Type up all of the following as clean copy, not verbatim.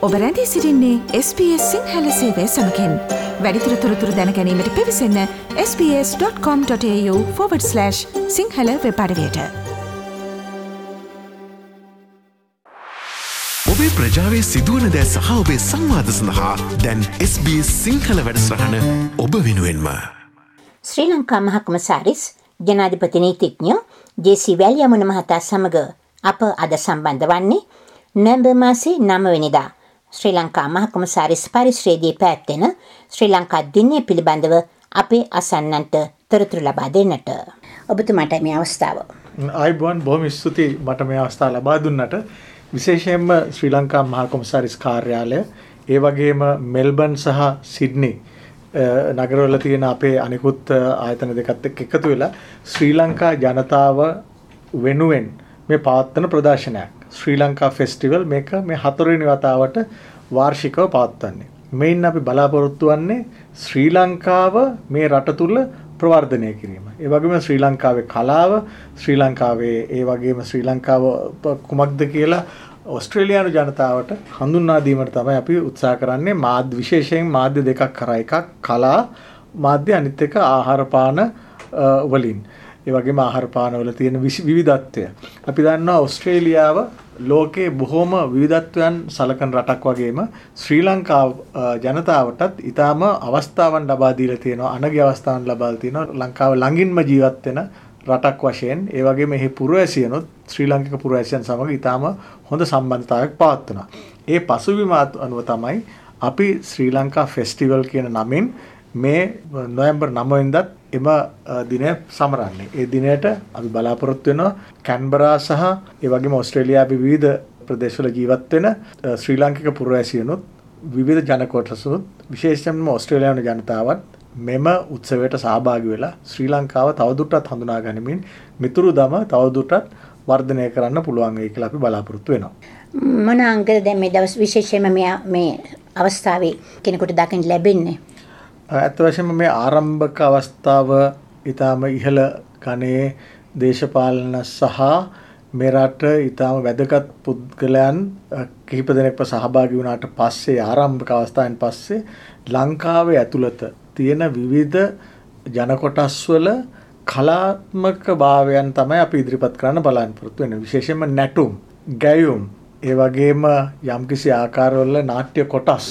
ඔබ රැඳී සිටින්නේ SBS සිංහල සේවය සමඟින්. වැඩිදුර තොරතුරු දැන ගැනීමට පිවිසන්න sbs.com.au/සිංහල වෙබ් අඩවියට. ඔබේ ප්‍රජාවේ සිදුවන දෑ සහ ඔබේ සංවාද සඳහා දැන් SBS සිංහල වැඩසටහන ඔබ වෙනුවෙන්ම. ශ්‍රී ලංකා මහකොමසාරිස් ජනාධිපති නීතිඥ ජේ.සී. වැලියමුණ මහතා සමග අප අද සම්බන්ධ වන්නේ නොවැම්බර් මාසයේ 9 වෙනිදා ශ්‍රී ලංකා මහකොමසාරිස් පරිශ්‍රයේදී පැවැත්වෙන ශ්‍රී ලංකා දිනය පිළිබඳව අපේ අසන්නන්ට තොරතුරු ලබා දෙන්නට. ඔබතුමාට මේ අවස්ථාව. ආයුබෝවන්, බොහොම ස්තුතියි මට මේ අවස්ථාව ලබා දුන්නට. විශේෂයෙන්ම ශ්‍රී ලංකා මහකොමසාරිස් කාර්යාලය, ඒ වගේම මෙල්බන් සහ සිඩ්නි නගරවල තියෙන අපේ අනිකුත් ආයතන දෙකත් එක්ක එකතු වෙලා ශ්‍රී ලංකා ජනතාව වෙනුවෙන් මේ පවත්වන ප්‍රදර්ශනයක් ශ්‍රී ලංකා ෆෙස්ටිවල් මේක මේ 4 වෙනි වතාවට වාර්ෂිකව පවත්වන්නේ. මේන් අපි බලාපොරොත්තු වෙන්නේ ශ්‍රී ලංකාව මේ රට තුල ප්‍රවර්ධනය කිරීම. ඒ වගේම ශ්‍රී ලංකාවේ කලාව, ශ්‍රී ලංකාවේ ඒ වගේම ශ්‍රී ලංකාව කුමක්ද කියලා ඕස්ට්‍රේලියානු ජනතාවට හඳුන්වා දීමට තමයි අපි උත්සාහ කරන්නේ. විශේෂයෙන් මාධ්‍ය දෙකක් කරා. එකක් කලා මාධ්‍ය, අනිත් එක ආහාර පාන වලින්. ඒ වගේම ආහාර පාන වල තියෙන විවිධත්වය. අපි දන්නවා ඕස්ට්‍රේලියාව ලෝකේ බොහොම විවිධත්වයන් සලකන රටක් වගේම ශ්‍රී ලංකාව ජනතාවටත් ඊටාම අවස්ථාවන් ලබා දීලා තියෙනවා. අනගි අවස්ථාවන් ලබා තියෙනවා. ලංකාව ළඟින්ම ජීවත් වෙන රටක් වශයෙන්. ඒ වගේම එහි පුරවැසියනොත් ශ්‍රී ලාංකික පුරවැසියන් සමග ඊටාම හොඳ සම්බන්ධතාවයක් පවත්වනවා. ඒ පසුබිම අනුව තමයි අපි ශ්‍රී ලංකා ෆෙස්ටිවල් කියන නමින් මේ නොවැම්බර් 9 වෙනිදාත් එම දිනය සමරන්නේ. ඒ දිනයට අපි බලාපොරොත්තු වෙනවා කැන්බරා සහ ඒ වගේම ඕස්ට්‍රේලියාවේ විවිධ ප්‍රදේශවල ජීවත් වෙන ශ්‍රී ලාංකික පුරවැසියනුත් විවිධ ජන කොටසුත් විශේෂයෙන්ම ඕස්ට්‍රේලියානු ජනතාවත් මෙම උත්සවයට සහභාගී වෙලා ශ්‍රී ලංකාව තවදුරටත් හඳුනා ගනිමින් මිතුරුදම තවදුරටත් වර්ධනය කරන්න පුළුවන් වෙයි කියලා අපි බලාපොරොත්තු වෙනවා. මොන අංගද දැන් මේ දවස් විශේෂයෙන්ම මේ අවස්ථාවේ කෙනෙකුට දකින්න ලැබෙන්නේ? ඇත්ත වශයෙන්ම මේ ආරම්භක අවස්ථාව ඊටාම ඉහළ ගණයේ දේශපාලන සහ මේ රට ඊටාම වැදගත් පුද්ගලයන් කිහිප දෙනෙක්ව සහභාගී වුණාට පස්සේ ආරම්භක අවස්ථාවෙන් පස්සේ ලංකාවේ ඇතුළත තියෙන විවිධ ජන කොටස් වල කලාත්මක භාවයන් තමයි අපි ඉදිරිපත් කරන්න බලාපොරොත්තු වෙන්නේ. විශේෂයෙන්ම නැටුම්, ගැයුම්, ඒ වගේම යම්කිසි ආකාරවල නාට්‍ය කොටස්,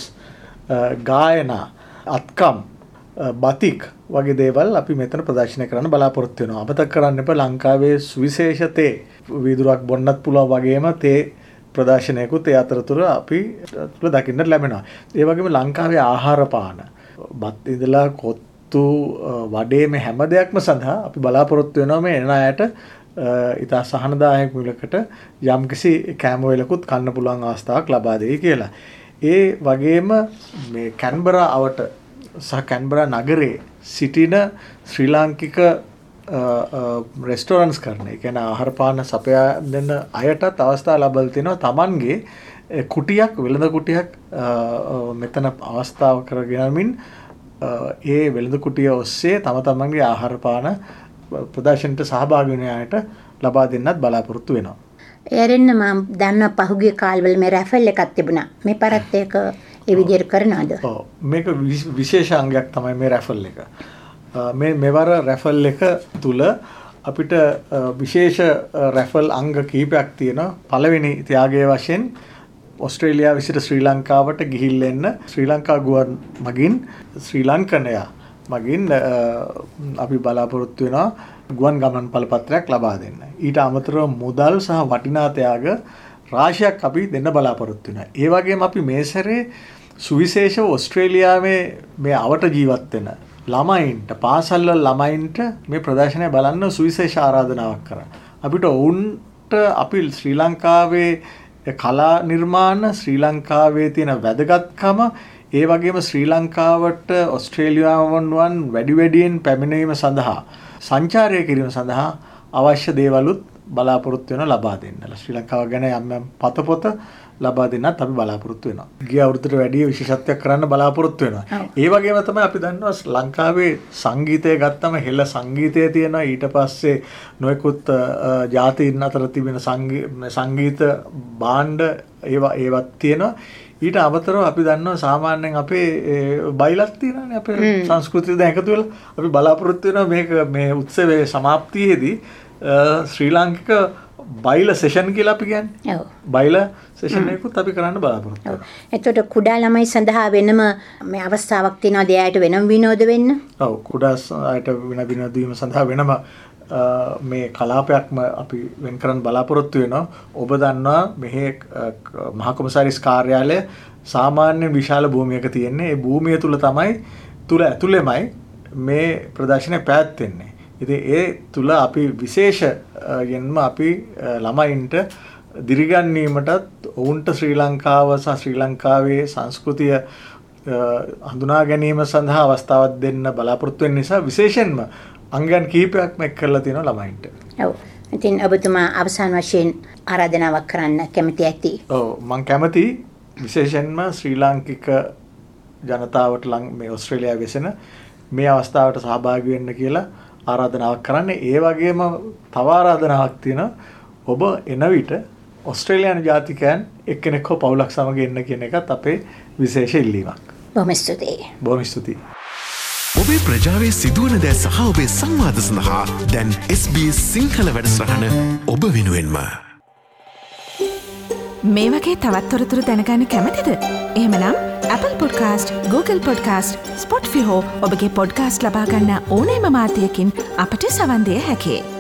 ගායනා, අත්කම්, බතික් වගේ දේවල් අපි මෙතන ප්‍රදර්ශනය කරන්න බලාපොරොත්තු වෙනවා. අමතක කරන්න එපා ලංකාවේ සුවිශේෂ තේ වීදුරක් බොන්නත් පුළුවන් වගේම තේ ප්‍රදර්ශනයකුත් ඒ අතරතුර අපි තුල දකින්න ලැබෙනවා. ඒ වගේම ලංකාවේ ආහාර පාන, බත් ඉඳලා කොත්තු වඩේ මේ හැම දෙයක්ම සඳහා අපි බලාපොරොත්තු වෙනවා මේ එන අයට ඉතා සහනදායක මුලකට යම්කිසි කෑම වේලකුත් කන්න පුළුවන් අවස්ථාවක් ලබා දෙයි කියලා. ඒ වගේම මේ කැන්බරා අවට සහ කැන්බරා නගරේ සිටින ශ්‍රී ලාංකික රෙස්ටොරන්ට්ස් කරන, ඒ කියන්නේ ආහාර පාන සපයා දෙන අයටත් අවස්ථාව ලැබලා තිනවා තමන්ගේ කුටියක්, වෙළඳ කුටියක් මෙතන අවස්ථාව කරගෙනමින් ඒ වෙළඳ කුටිය ඔස්සේ තම තමන්ගේ ආහාර පාන ප්‍රදර්ශනයට සහභාගී වෙන අයට ලබා දෙන්නත් බලාපොරොත්තු වෙනවා. එරෙන්න මම දන්නා පහුගිය කාලවල මේ රැෆල් එකක් තිබුණා. මේ පරත් ඒක ඒ විදිහට කරනවද? ඔව්, මේක විශේෂ අංගයක් තමයි මේ රැෆල් එක. මෙවර රැෆල් එක තුල අපිට විශේෂ රැෆල් අංග කීපයක් තියෙනවා. පළවෙනි ත්‍යාගයේ වශයෙන් ඕස්ට්‍රේලියාව විසිට ශ්‍රී ලංකාවට ගිහිල්ලා එන්න ශ්‍රී ලංකා ගුවන් මගින් ශ්‍රී ලංකනයා මගින් අපි බලාපොරොත්තු වෙනවා ගුවන් ගමන් පළපත්‍රයක් ලබා දෙන්න. ඊට අමතරව මුදල් සහ වටිනා ත්‍යාග රාශියක් අපි දෙන්න බලාපොරොත්තු වෙනවා. ඒ වගේම අපි මේ සැරේ සුවිශේෂ ඕස්ට්‍රේලියාවේ මේ අවට ජීවත් වෙන ළමයින්ට, පාසල් වල ළමයින්ට මේ ප්‍රදර්ශනය බලන්න සුවිශේෂ ආරාධනාවක් කරා. අපිට ඔවුන්ට අපි ශ්‍රී ලංකාවේ කලා නිර්මාණ, ශ්‍රී ලංකාවේ තියෙන වැදගත්කම, ඒ වගේම ශ්‍රී ලංකාවට ඕස්ට්‍රේලියාවන් වැඩි වැඩියෙන් පැමිණීම සඳහා, සංචාරය කිරීම සඳහා අවශ්‍ය දේවලුත් බලාපොරොත්තු වෙන ලබා දෙන්න. ශ්‍රී ලංකාව ගැන යම් පතපොත ලබා දෙන්නත් අපි බලාපොරොත්තු වෙනවා. ගිය අවුරුද්දට වැඩි විශේෂත්වයක් කරන්න බලාපොරොත්තු වෙනවා. ඒ වගේම තමයි අපි දන්නවා ලංකාවේ සංගීතය ගත්තම හෙළ සංගීතය තියෙනවා. ඊට පස්සේ නොයෙකුත් ජාතීන් අතර තිබෙන සංගීත භාණ්ඩ ඒවත් තියෙනවා. ඊට අමතරව අපි දන්නවා සාමාන්‍යයෙන් අපේ බයිලක් තියෙනවානේ අපේ සංස්කෘතිය දැන් එකතු වෙලා අපි බලාපොරොත්තු වෙනවා මේ උත්සවයේ සමාප්තියේදී ශ්‍රී ලාංකික බයිල සෙෂන් කියලා අපි කියන්නේ. ඔව්. බයිල සෙෂන් එකකුත් අපි කරන්න බලාපොරොත්තු වෙනවා. එතකොට කුඩා ළමයි සඳහා වෙනම මේ අවස්ථාවක් තියෙනවා දෙයාට වෙනම විනෝද වෙන්න. ඔව් කුඩා අයට විනෝද වීම සඳහා වෙනම මේ කලාපයක්ම අපි වෙන් කරන්න බලාපොරොත්තු වෙනවා. ඔබ දන්නවා මෙහි මහා කොමසාරිස් කාර්යාලය සාමාන්‍ය විශාල භූමියක තියෙන්නේ. ඒ භූමිය තුල ඇතුළෙමයි මේ ප්‍රදර්ශනය පැවැත්වෙන්නේ. ඉතින් ඒ තුල අපි විශේෂයෙන්ම අපි ළමයින්ට දිරිගැන්වීමටත් ඔවුන්ට ශ්‍රී ලංකාව සහ ශ්‍රී ලංකාවේ සංස්කෘතිය හඳුනා ගැනීම සඳහා අවස්ථාවක් දෙන්න බලාපොරොත්තු වෙන නිසා විශේෂයෙන්ම අංගයන් කිහිපයක්ම එක් කරලා තියෙනවා ළමයින්ට. ඔව්. ඉතින් ඔබතුමා අවසාන වශයෙන් ආරාධනාවක් කරන්න කැමති ඇති. ඔව් මම කැමති විශේෂයෙන්ම ශ්‍රී ලාංකික ජනතාවට මේ ඕස්ට්‍රේලියාවේ වෙසෙන මේ අවස්ථාවට සහභාගී වෙන්න කියලා ආරාධනාවක් කරන්න. ඒ වගේම තව ආරාධනාවක් තියෙනවා. ඔබ එන විට ඕස්ට්‍රේලියානු ජාතිකයන් එක්කෙනෙක් හෝ පවුලක් සමග එන්න කියන එකත් අපේ විශේෂ ඉල්ලීමක්. බොහොම ස්තුතියි. බොහොම ස්තුතියි. ඔබේ ප්‍රජාවේ සිදුවන දෑ සහ ඔබේ සංවාද සඳහා දැන් SBS සිංහල වැඩසටහන ඔබ වෙනුවෙන්ම. මේ වගේ තවත් තොරතුරු දැනගන්න කැමතිද? එහෙමනම් Apple Podcast, Google Podcast, Spotify හෝ ඔබගේ පොඩ්කාස්ට් ලබා ගන්න ඕනෑම මාධ්‍යයකින් අපට සවන් දිය හැකියි.